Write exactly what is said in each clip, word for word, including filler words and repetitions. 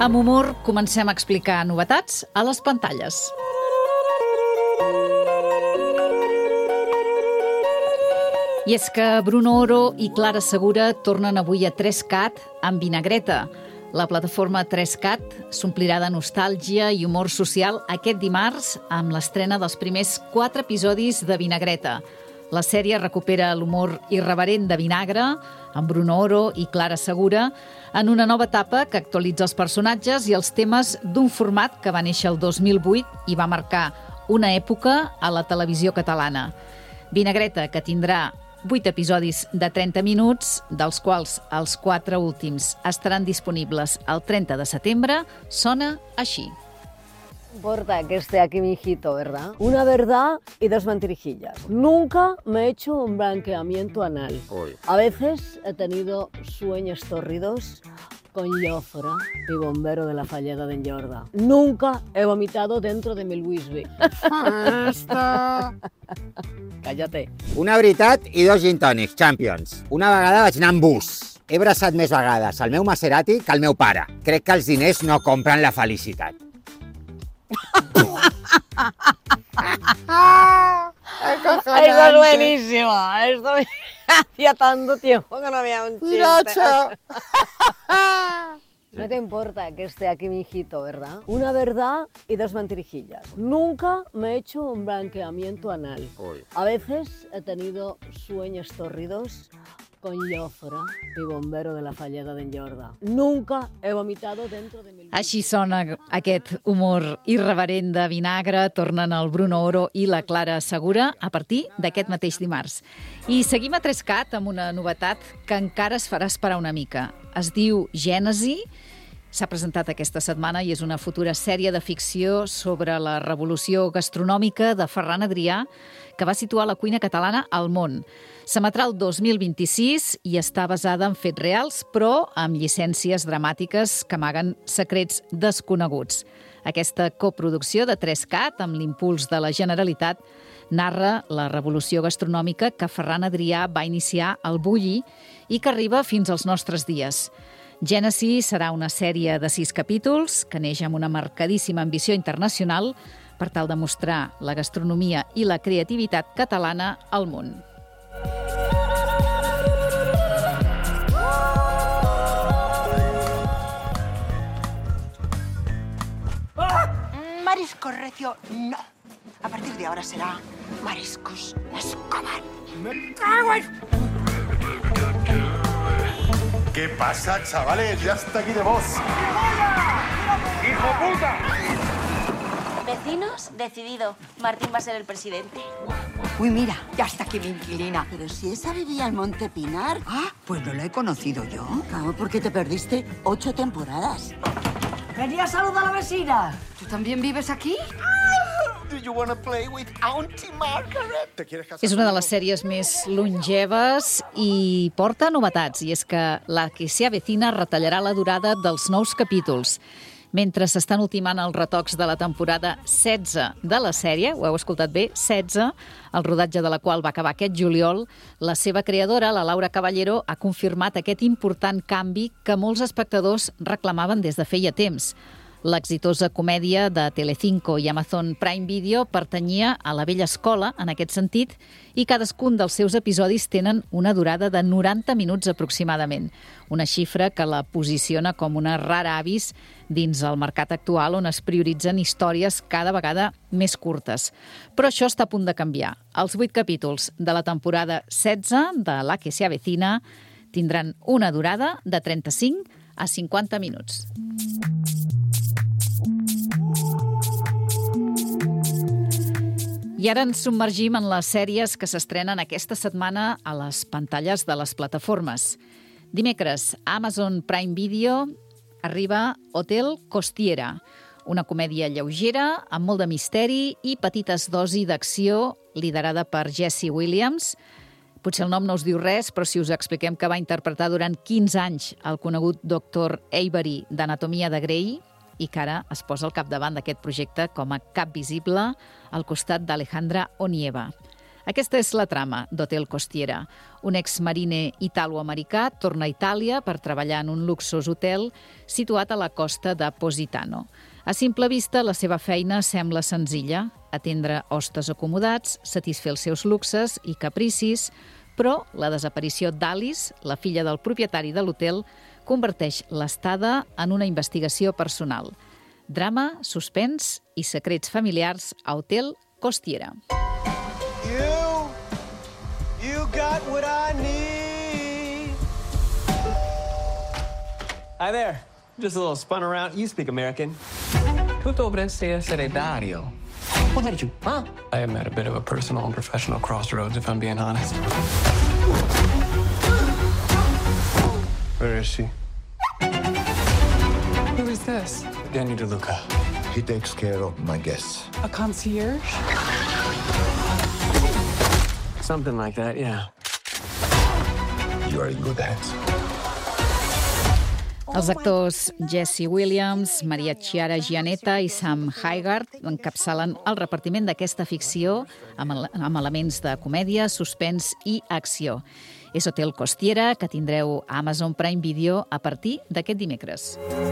Amb humor comencem a explicar novetats a les pantalles. I és que Bruno Oro i Clara Segura tornen avui a tres cat amb Vinagreta. La plataforma tres cat s'omplirà de nostàlgia i humor social aquest dimarts amb l'estrena dels primers quatre episodis de Vinagreta. La sèrie recupera l'humor irreverent de Vinagre, amb Bruno Oro i Clara Segura, en una nova etapa que actualitza els personatges i els temes d'un format que va néixer el dos mil vuit i va marcar una època a la televisió catalana. Vinagreta, que tindrà vuit episodis de trenta minuts, dels quals els quatre últims estaran disponibles el trenta de setembre, sona així. No importa que esté aquí mi hijito, ¿verdad? Una verdad y dos mentirijillas. Nunca me he hecho un blanqueamiento anal. Uy. A veces he tenido sueños tórridos con Llofra, mi bombero de la falleda de Enjorda. Nunca he vomitado dentro de mi Louis-V. Cállate. Una veritat i dos gin tònics, Champions. Una vegada vaig anar amb bus. He bressat més vegades el meu Maserati que el meu pare. Crec que els diners no compren la felicitat. Eso es buenísimo. Esto hacía tanto tiempo que no había un chiste. No te importa que esté aquí mi hijito, ¿verdad? Una verdad y dos mentirijillas. Nunca me he hecho un blanqueamiento anal. Uy. A veces he tenido sueños tórridos con Llofra, mi bombero de la falleda de Enjorda. Nunca he vomitado dentro de mi... Així sona aquest humor irreverent de Vinagre. Tornen el Bruno Oro i la Clara Segura a partir d'aquest mateix dimarts. I seguim a tres cat amb una novetat que encara es farà esperar una mica. Es diu Gènesi. S'ha presentat aquesta setmana i és una futura sèrie de ficció sobre la revolució gastronòmica de Ferran Adrià, que va situar la cuina catalana al món. S'emetrà el dos mil vint-i-sis i està basada en fets reals, però amb llicències dramàtiques que amaguen secrets desconeguts. Aquesta coproducció de tres cat, amb l'impuls de la Generalitat, narra la revolució gastronòmica que Ferran Adrià va iniciar al Bulli i que arriba fins als nostres dies. Gènesi serà una sèrie de sis capítols que neix amb una marcadíssima ambició internacional per tal de mostrar la gastronomia i la creativitat catalana al món. Mariscos recio, no. A partir de ahora será mariscos Escobar. ¡Me cago en... ¿Qué pasa, chavales? Ya está aquí de vos. ¡Hijo puta! Vecinos, decidido. Martín va a ser el presidente. Uy, mira, ya está aquí mi inquilina. Pero si esa vivía en Monte Pinar. Ah, pues no la he conocido yo. Claro, porque te perdiste ocho temporadas. Quería saludar a la vecina. ¿Tú también vives aquí? Do you wanna play with Auntie Margaret? ¿Te quieres casar? És una de les sèries més longeves i porta novetats, i és que La que se avecina retallarà la durada dels nous capítols. Mentre s'estan ultimant els retocs de la temporada setze de la sèrie, ho heu escoltat bé, setze, el rodatge de la qual va acabar aquest juliol, la seva creadora, la Laura Caballero, ha confirmat aquest important canvi que molts espectadors reclamaven des de feia temps. L'exitosa comèdia de Telecinco i Amazon Prime Video pertanyia a la vella escola, en aquest sentit, i cadascun dels seus episodis tenen una durada de noranta minuts aproximadament, una xifra que la posiciona com una rara avis dins el mercat actual on es prioritzen històries cada vegada més curtes. Però això està a punt de canviar. Els vuit capítols de la temporada setze de La que se avecina tindran una durada de trenta-cinc a cinquanta minuts. I ara ens submergim en les sèries que s'estrenen aquesta setmana a les pantalles de les plataformes. Dimecres, a Amazon Prime Video arriba Hotel Costiera, una comèdia lleugera amb molt de misteri i petites dosi d'acció, liderada per Jesse Williams. Potser el nom no us diu res, però si us expliquem que va interpretar durant quinze anys el conegut doctor Avery d'Anatomia de Grey, i que ara es posa al capdavant d'aquest projecte com a cap visible al costat d'Alejandra Onieva. Aquesta és la trama d'Hotel Costiera. Un exmarine italo-americà torna a Itàlia per treballar en un luxós hotel situat a la costa de Positano. A simple vista, la seva feina sembla senzilla: atendre hostes acomodats, satisfer els seus luxes i capricis, però la desaparició d'Alice, la filla del propietari de l'hotel, converteix l'estada en una investigació personal. Drama, suspens i secrets familiars a Hotel Costiera. You, you got what I need. Hi there. Just a little spun around. You speak American. Tu dovresti essere Dario. What did you? Huh? I am at a bit of a personal and professional crossroads, if I'm being honest. Where is she? Who is this? Danny DeLuca. He takes care of my guests. A concierge? Something like that, yeah. You are in good hands. Els actors Jesse Williams, Maria Chiara Gianetta i Sam Haggard encapçalen el repartiment d'aquesta ficció amb, amb elements de comèdia, suspens i acció. És Hotel Costiera, que tindreu a Amazon Prime Video a partir d'aquest dimecres.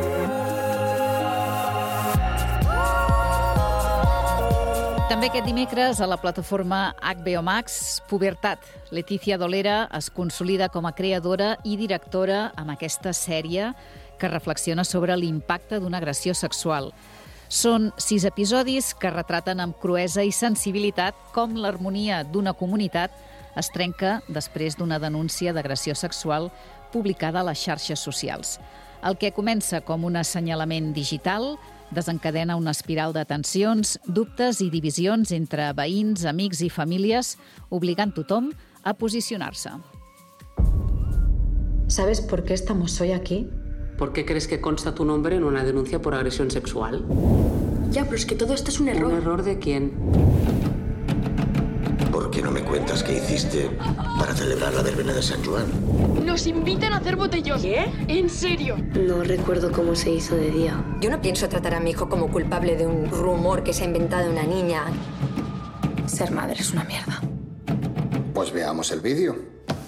També aquest dimecres a la plataforma H B O Max, Pubertat. Leticia Dolera es consolida com a creadora i directora amb aquesta sèrie que reflexiona sobre l'impacte d'una agressió sexual. Són sis episodis que retraten amb cruesa i sensibilitat com l'harmonia d'una comunitat es trenca després d'una denúncia d'agressió sexual publicada a les xarxes socials. El que comença com un assenyalament digital desencadena una espiral de tensions, dubtes i divisions entre veïns, amics i famílies, obligant tothom a posicionar-se. ¿Sabes por qué estamos hoy aquí? ¿Por qué crees que consta tu nombre en una denuncia por agresión sexual? Ya, pero es que todo esto es un error. ¿Un error de quién? ¿Por qué no me cuentas qué hiciste para celebrar la verbena de San Juan? Nos invitan a hacer botellón. ¿Qué? ¿En serio? No recuerdo cómo se hizo de día. Yo no pienso tratar a mi hijo como culpable de un rumor que se ha inventado una niña. Ser madre es una mierda. Pues veamos el vídeo.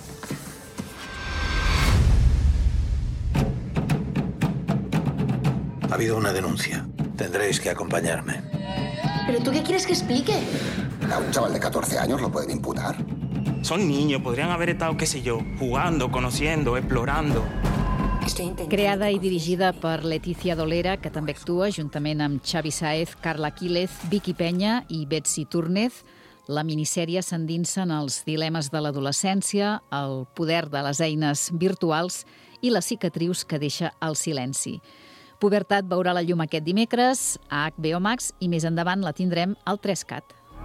Ha habido una denuncia. Tendréis que acompañarme. ¿Pero tú qué quieres que explique? ¿A un chaval de catorce años lo pueden imputar? Son niños, podrían haber estado, qué sé yo, jugando, conociendo, explorando. Creada i dirigida per Leticia Dolera, que també actua juntament amb Xavi Sáez, Carla Quílez, Vicky Peña i Betsy Túrnez, la minissèrie s'endinsa en els dilemes de l'adolescència, el poder de les eines virtuals i les cicatrius que deixa el silenci. Pubertat veurà la llum aquest dimecres a H B O Max i més endavant la tindrem al tres cat.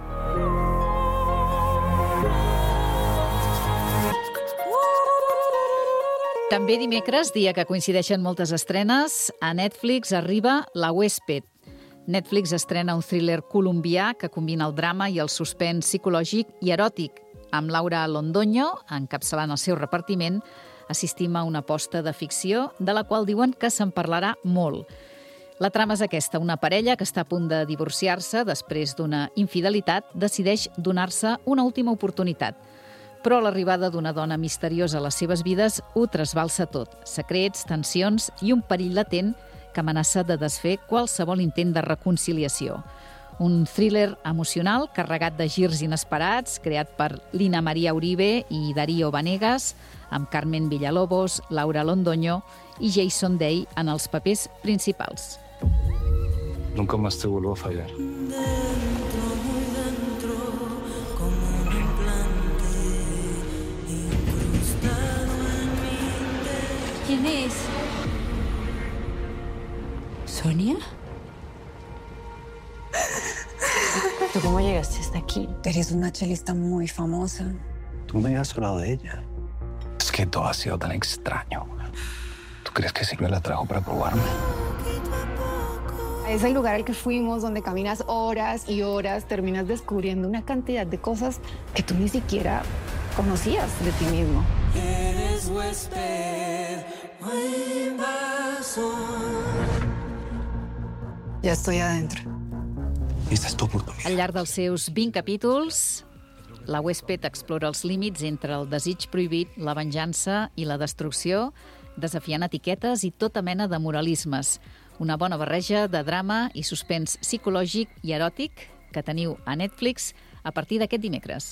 També dimecres, dia que coincideixen moltes estrenes, a Netflix arriba La Huésped. Netflix estrena un thriller colombià que combina el drama i el suspens psicològic i eròtic. Amb Laura Londoño, encapçalant el seu repartiment, assistim a una aposta de ficció de la qual diuen que se'n parlarà molt. La trama és aquesta: una parella que està a punt de divorciar-se després d'una infidelitat decideix donar-se una última oportunitat. Però l'arribada d'una dona misteriosa a les seves vides ho trasbalsa tot. Secrets, tensions i un perill latent que amenaça de desfer qualsevol intent de reconciliació. Un thriller emocional carregat de girs inesperats, creat per Lina Maria Uribe i Darío Vanegas, amb Carmen Villalobos, Laura Londoño i Jason Day en els papers principals. Nunca más te vuelvo a fallar. ¿Quién es? ¿Sonia? ¿Tú cómo llegaste hasta aquí? Eres una chelista muy famosa. Tú me has hablado de ella. Es que todo ha sido tan extraño. ¿Tú crees que Silvia la trajo para probarme? Es el lugar al que fuimos, donde caminas horas y horas, terminas descubriendo una cantidad de cosas que tú ni siquiera conocías de ti mismo. Eres huésped, o invasor. Ya estoy adentro. Esta és tu oportunitat. Al llarg dels seus vint capítols, la huésped explora els límits entre el desig prohibit, la venjança i la destrucció, desafiant etiquetes i tota mena de moralismes. Una bona barreja de drama i suspens psicològic i eròtic que teniu a Netflix a partir d'aquest dimecres.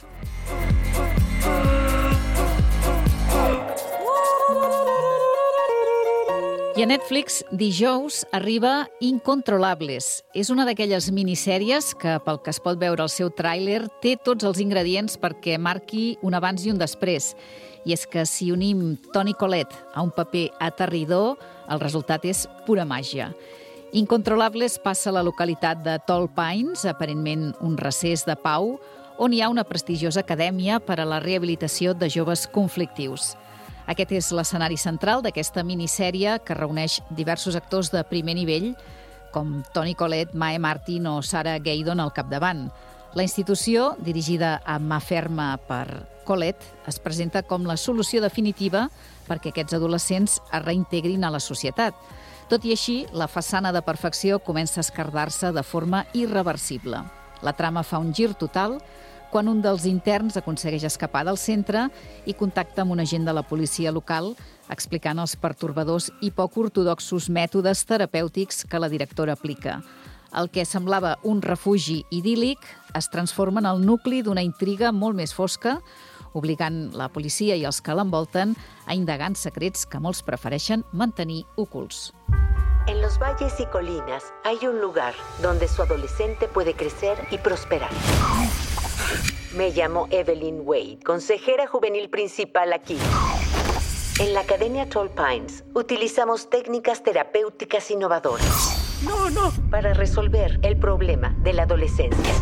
I a Netflix, dijous, arriba Incontrolables. És una d'aquelles minissèries que, pel que es pot veure al seu tràiler, té tots els ingredients perquè marqui un abans i un després. I és que si unim Toni Collette a un paper aterridor, el resultat és pura màgia. Incontrolables passa a la localitat de Tall Pines, aparentment un recés de pau, on hi ha una prestigiosa acadèmia per a la rehabilitació de joves conflictius. Aquest és l'escenari central d'aquesta minissèrie que reuneix diversos actors de primer nivell, com Toni Collette, Mae Martin o Sarah Gaydon al capdavant. La institució, dirigida a mà ferma per Collette, es presenta com la solució definitiva perquè aquests adolescents es reintegrin a la societat. Tot i així, la façana de perfecció comença a esquerdar-se de forma irreversible. La trama fa un gir total quan un dels interns aconsegueix escapar del centre i contacta amb un agent de la policia local explicant els pertorbadors i poc ortodoxos mètodes terapèutics que la directora aplica. El que semblava un refugi idíl·lic es transforma en el nucli d'una intriga molt més fosca, obligant la policia i els que l'envolten a indagar en secrets que molts prefereixen mantenir ocults. En los valles y colinas hay un lugar donde su adolescente puede crecer y prosperar. Me llamo Evelyn Wade, consejera juvenil principal aquí. En la Academia Tall Pines utilizamos técnicas terapéuticas innovadoras. No, no. Para resolver el problema de la adolescencia.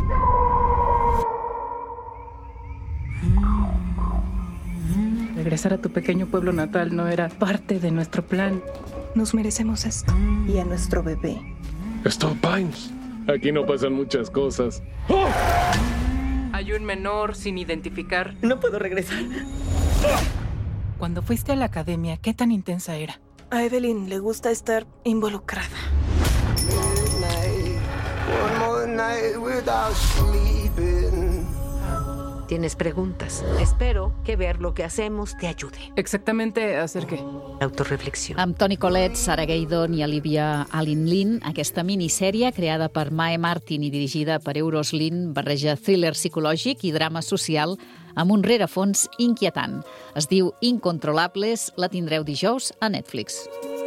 Regresar a tu pequeño pueblo natal no era parte de nuestro plan. Nos merecemos esto. Y a nuestro bebé. Es Tall Pines. Aquí no pasan muchas cosas. ¡Oh! Hay un menor sin identificar. No puedo regresar. Cuando fuiste a la academia, ¿qué tan intensa era? A Evelyn le gusta estar involucrada. Tienes preguntas. Espero que ver lo que hacemos te ayude. Exactamente, ¿hacer qué? Autoreflexió. Amb Toni Collette, Sarah Gaydon i Olivia Allen Lin, aquesta minissèrie creada per Mae Martin i dirigida per Euros Lin barreja thriller psicològic i drama social amb un rerefons inquietant. Es diu Incontrolables, la tindreu dijous a Netflix.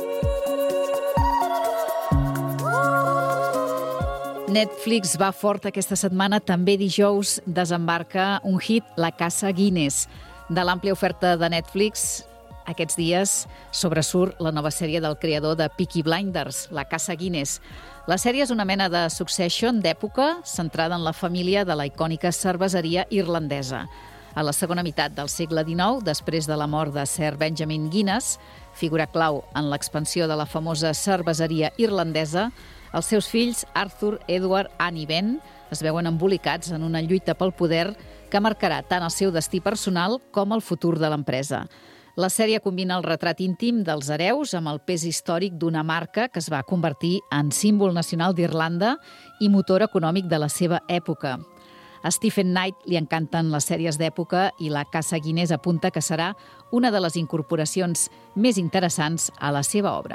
Netflix va fort aquesta setmana. També dijous desembarca un hit, La Casa Guinness. De l'àmplia oferta de Netflix, aquests dies sobresurt la nova sèrie del creador de Peaky Blinders, La Casa Guinness. La sèrie és una mena de Succession d'època, centrada en la família de la icònica cerveseria irlandesa. A la segona meitat del segle dinou, després de la mort de Sir Benjamin Guinness, figura clau en l'expansió de la famosa cerveseria irlandesa, els seus fills, Arthur, Edward, Anne i Ben, es veuen embolicats en una lluita pel poder que marcarà tant el seu destí personal com el futur de l'empresa. La sèrie combina el retrat íntim dels hereus amb el pes històric d'una marca que es va convertir en símbol nacional d'Irlanda i motor econòmic de la seva època. A Stephen Knight li encanten les sèries d'època i La Casa Guinness apunta que serà una de les incorporacions més interessants a la seva obra.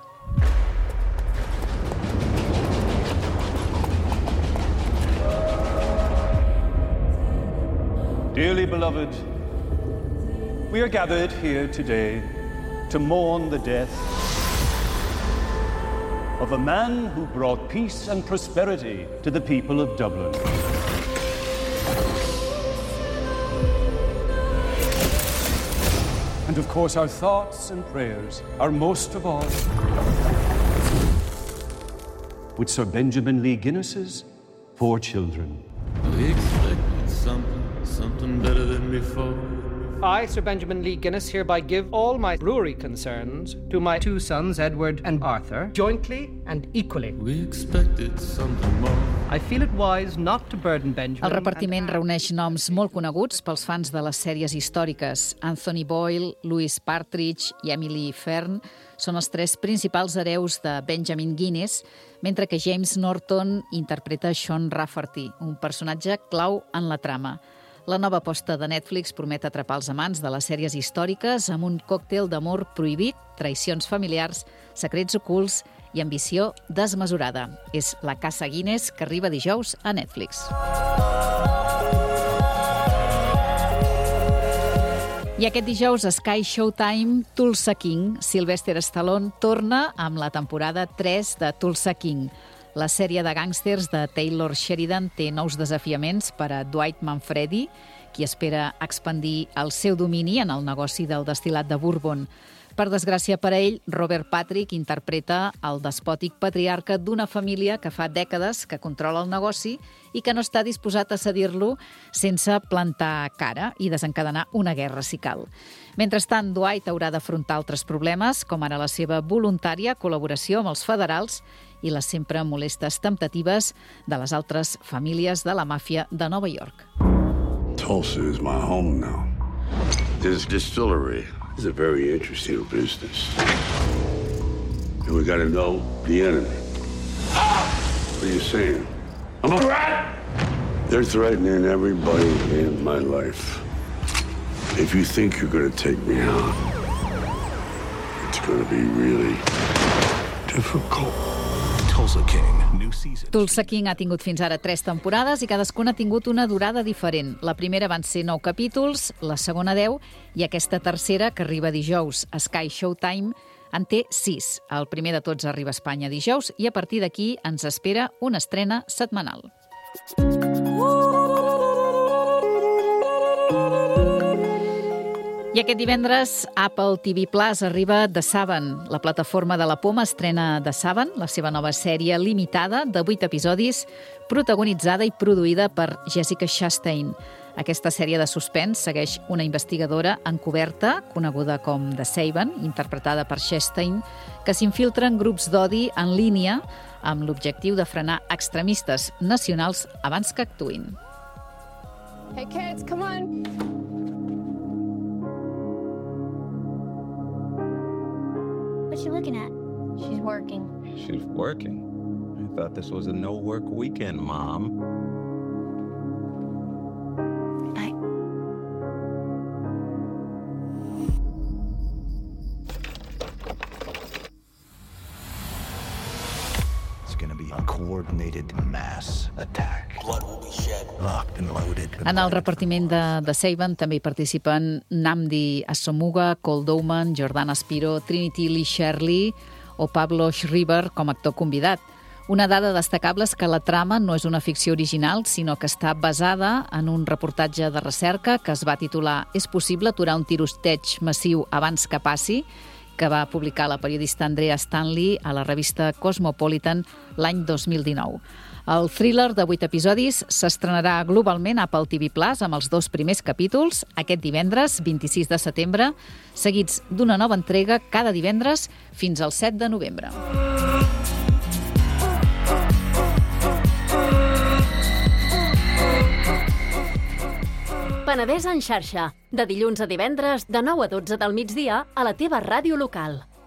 Dearly beloved, we are gathered here today to mourn the death of a man who brought peace and prosperity to the people of Dublin. And of course, our thoughts and prayers are most of all with Sir Benjamin Lee Guinness's four children. We expected something, something better than before. I, Sir Benjamin Lee Guinness, hereby give all my brewery concerns to my two sons, Edward and Arthur, jointly and equally. We expected something more. I feel it wise not to burden Benjamin. El repartiment reuneix noms molt coneguts pels fans de les sèries històriques. Anthony Boyle, Louis Partridge i Emily Fern són els tres principals hereus de Benjamin Guinness, mentre que James Norton interpreta Sean Rafferty, un personatge clau en la trama. La nova aposta de Netflix promet atrapar els amants de les sèries històriques amb un còctel d'amor prohibit, traicions familiars, secrets ocults i ambició desmesurada. És La Casa Guinness, que arriba dijous a Netflix. I aquest dijous a Sky Showtime, Tulsa King. Sylvester Stallone torna amb la temporada tres de Tulsa King. La sèrie de gàngsters de Taylor Sheridan té nous desafiaments per a Dwight Manfredi, qui espera expandir el seu domini en el negoci del destil·lat de Bourbon. Per desgràcia per a ell, Robert Patrick interpreta el despòtic patriarca d'una família que fa dècades que controla el negoci i que no està disposat a cedir-lo sense plantar cara i desencadenar una guerra si cal. Mentrestant, Dwight haurà d'afrontar altres problemes, com ara la seva voluntària col·laboració amb els federals i les sempre molestes temptatives de les altres famílies de la màfia de Nova York. Tulsa is my home now. This distillery is a very interesting business. And we gotta know the enemy. What are you saying? I'm a rat! They're threatening everybody in my life. If you think you're gonna take me out, it's gonna be really difficult. Tulsa King, new season. Tulsa King ha tingut fins ara tres temporades i cadascuna ha tingut una durada diferent. La primera van ser nou capítols, la segona deu i aquesta tercera, que arriba dijous a Sky Showtime, en té sis. El primer de tots arriba a Espanya dijous i a partir d'aquí ens espera una estrena setmanal. I aquest divendres, Apple T V Plus arriba The Seven. La plataforma de la Poma estrena The Seven, la seva nova sèrie limitada de vuit episodis, protagonitzada i produïda per Jessica Chastain. Aquesta sèrie de suspens segueix una investigadora encoberta, coneguda com The Seven, interpretada per Chastain, que s'infiltra en grups d'odi en línia amb l'objectiu de frenar extremistes nacionals abans que actuïn. Hey kids, come on! What's she looking at? She's working. She's working? I thought this was a no-work weekend, Mom. I... It's gonna be a coordinated mass attack. Blood will be shed. Locked and loaded. En el repartiment de The Seven també hi participen Nnamdi Asomugha, Cole Douman, Jordana Spiro, Trinity Lee Shirley o Pablo Schreiber com a actor convidat. Una dada destacable és que la trama no és una ficció original, sinó que està basada en un reportatge de recerca que es va titular «És possible aturar un tiroteig massiu abans que passi?», que va publicar la periodista Andrea Stanley a la revista Cosmopolitan l'any dos mil dinou. El thriller de vuit episodis s'estrenarà globalment a Apple T V Plus amb els dos primers capítols aquest divendres, vint-i-sis de setembre, seguits d'una nova entrega cada divendres fins al set de novembre. Penedès en xarxa, de dilluns a divendres de nou a dotze del migdia a la teva ràdio local.